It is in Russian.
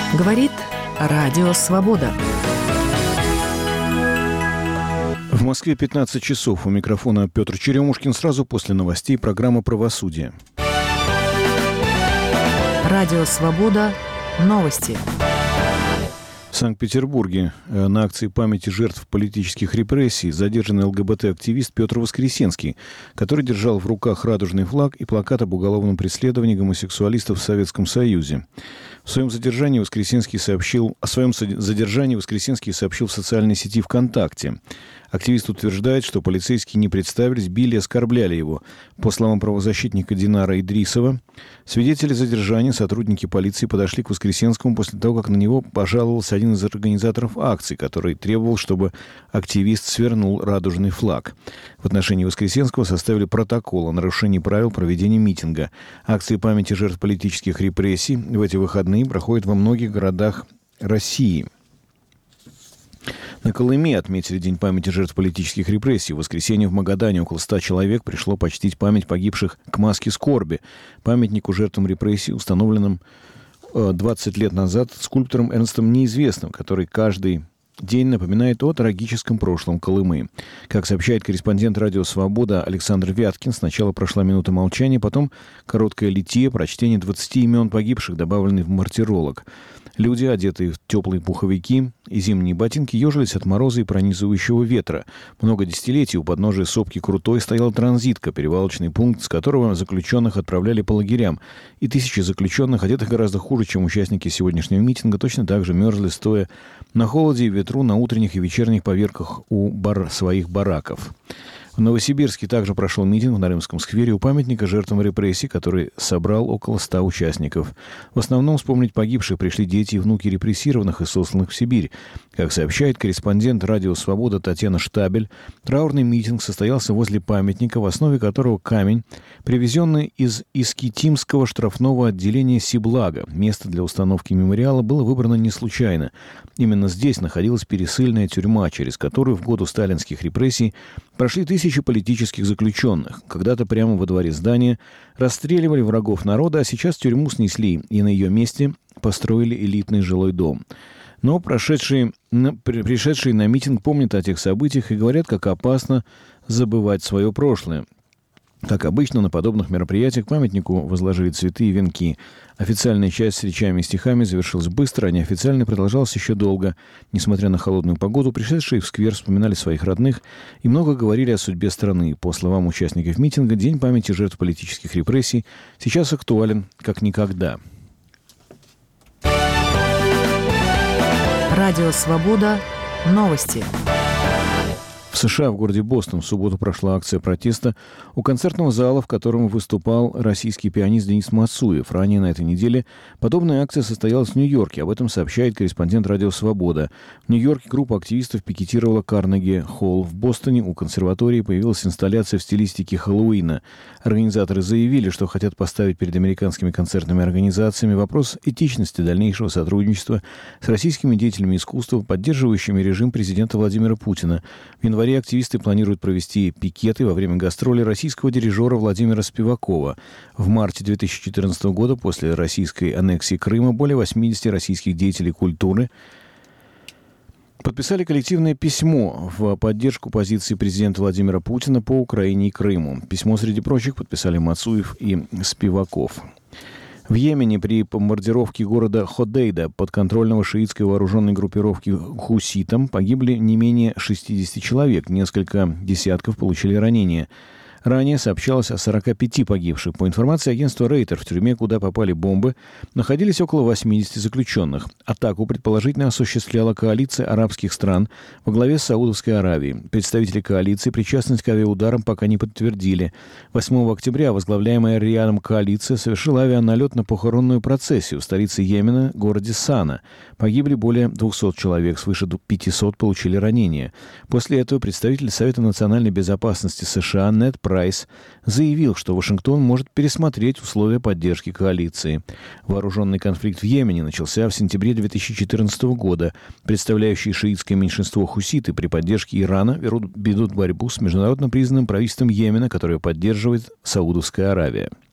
Говорит Радио Свобода. В Москве 15 часов. У микрофона Петр Черемушкин. Сразу после новостей программа «Правосудие». Радио Свобода. Новости. В Санкт-Петербурге на акции памяти жертв политических репрессий задержан ЛГБТ-активист Петр Воскресенский, который держал в руках радужный флаг и плакат об уголовном преследовании гомосексуалистов в Советском Союзе. О своем задержании Воскресенский сообщил в социальной сети ВКонтакте. Активист утверждает, что полицейские не представились, били и оскорбляли его. По словам правозащитника Динара Идрисова, свидетели задержания, сотрудники полиции подошли к Воскресенскому после того, как на него пожаловался один из организаторов акции, который требовал, чтобы активист свернул радужный флаг. В отношении Воскресенского составили протокол о нарушении правил проведения митинга. Акции памяти жертв политических репрессий в эти выходные проходят во многих городах России. На Колыме отметили День памяти жертв политических репрессий. В воскресенье в Магадане около 100 человек пришло почтить память погибших к маске скорби, памятнику жертвам репрессий, установленным 20 лет назад скульптором Эрнстом Неизвестным, который каждый день напоминает о трагическом прошлом Колымы. Как сообщает корреспондент «Радио Свобода» Александр Вяткин, сначала прошла минута молчания, потом короткая лития, прочтение 20 имен погибших, добавленный в мартиролог. Люди, одетые в теплые пуховики и зимние ботинки, ежились от мороза и пронизывающего ветра. Много десятилетий у подножия сопки Крутой стояла транзитка, перевалочный пункт, с которого заключенных отправляли по лагерям. И тысячи заключенных, одетых гораздо хуже, чем участники сегодняшнего митинга, точно так же мерзли, стоя на холоде и ветру на утренних и вечерних поверках у своих бараков. В Новосибирске также прошел митинг в Нарымском сквере у памятника жертвам репрессий, который собрал около 100 участников. В основном вспомнить погибших пришли дети и внуки репрессированных и сосланных в Сибирь. Как сообщает корреспондент «Радио Свобода» Татьяна Штабель, траурный митинг состоялся возле памятника, в основе которого камень, привезенный из Искитимского штрафного отделения Сиблага. Место для установки мемориала было выбрано не случайно. Именно здесь находилась пересыльная тюрьма, через которую в годы сталинских репрессий прошли тысячи политических заключенных. Когда-то прямо во дворе здания расстреливали врагов народа, а сейчас тюрьму снесли, и на ее месте построили элитный жилой дом. Но пришедшие на митинг помнят о тех событиях и говорят, как опасно забывать свое прошлое. Как обычно, на подобных мероприятиях к памятнику возложили цветы и венки. Официальная часть с речами и стихами завершилась быстро, а неофициальная продолжалась еще долго. Несмотря на холодную погоду, пришедшие в сквер вспоминали своих родных и много говорили о судьбе страны. По словам участников митинга, День памяти жертв политических репрессий сейчас актуален как никогда. Радио Свобода. Новости. В США, в городе Бостон, в субботу прошла акция протеста у концертного зала, в котором выступал российский пианист Денис Мацуев. Ранее на этой неделе подобная акция состоялась в Нью-Йорке. Об этом сообщает корреспондент «Радио Свобода». В Нью-Йорке группа активистов пикетировала Карнеги-холл. В Бостоне у консерватории появилась инсталляция в стилистике Хэллоуина. Организаторы заявили, что хотят поставить перед американскими концертными организациями вопрос этичности дальнейшего сотрудничества с российскими деятелями искусства, поддерживающими режим президента Владимира Путина. В январе активисты планируют провести пикеты во время гастроли российского дирижера Владимира Спивакова. В марте 2014 года, после российской аннексии Крыма, более 80 российских деятелей культуры подписали коллективное письмо в поддержку позиции президента Владимира Путина по Украине и Крыму. Письмо, среди прочих, подписали Мацуев и Спиваков. В Йемене при бомбардировке города Ходейда подконтрольного шиитской вооруженной группировки хуситам погибли не менее 60 человек, несколько десятков получили ранения. Ранее сообщалось о 45 погибших. По информации агентства Рейтер, в тюрьме, куда попали бомбы, находились около 80 заключенных. Атаку предположительно осуществляла коалиция арабских стран во главе с Саудовской Аравией. Представители коалиции причастность к авиаударам пока не подтвердили. 8 октября возглавляемая Риадом коалиция совершила авианалет на похоронную процессию в столице Йемена, городе Сана. Погибли более 200 человек, свыше 500 получили ранения. После этого представитель Совета национальной безопасности США Нед Прайс заявил, что Вашингтон может пересмотреть условия поддержки коалиции. Вооруженный конфликт в Йемене начался в сентябре 2014 года. Представляющие шиитское меньшинство хуситы при поддержке Ирана ведут борьбу с международно признанным правительством Йемена, которое поддерживает Саудовская Аравия.